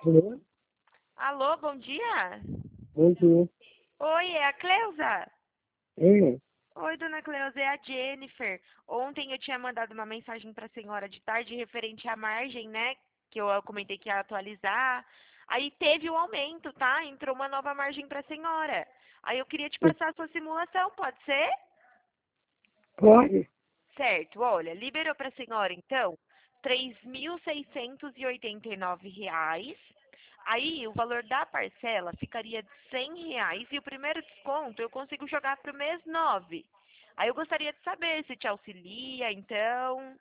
Alô? Alô, bom dia? Bom dia. Oi, é a Cleusa? É, Oi, dona Cleusa, é a Jennifer. Ontem eu tinha mandado uma mensagem para a senhora de tarde referente à margem, né? Que eu comentei que ia atualizar. Aí teve um aumento, tá? Entrou uma nova margem para a senhora. Aí eu queria te passar a sua simulação, pode ser? pode? Certo, olha, liberou para a senhora então R$ 3.689. Aí o valor da parcela ficaria de R$ 100 e o primeiro desconto eu consigo jogar para o mês 9. Aí eu gostaria de saber se te auxilia, então.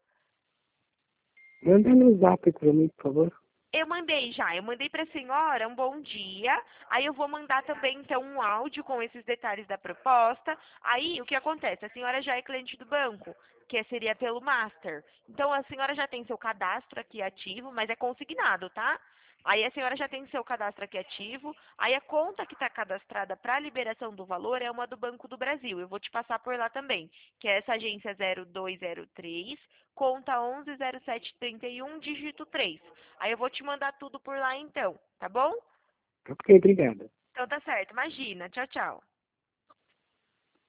Manda no zap pra mim, por favor. Eu mandei para a senhora um bom dia. Aí eu vou mandar também então um áudio com esses detalhes da proposta. Aí o que acontece? A senhora já é cliente do banco, que seria pelo Master. Então a senhora já tem seu cadastro aqui ativo, mas é consignado, tá? Aí a senhora já tem seu cadastro aqui ativo. Aí a conta que está cadastrada para a liberação do valor é uma do Banco do Brasil. Eu vou te passar por lá também, que é essa agência 0203, conta 110731, dígito 3. Aí eu vou te mandar tudo por lá então, tá bom? Ok, obrigado. Então tá certo, imagina. Tchau, tchau.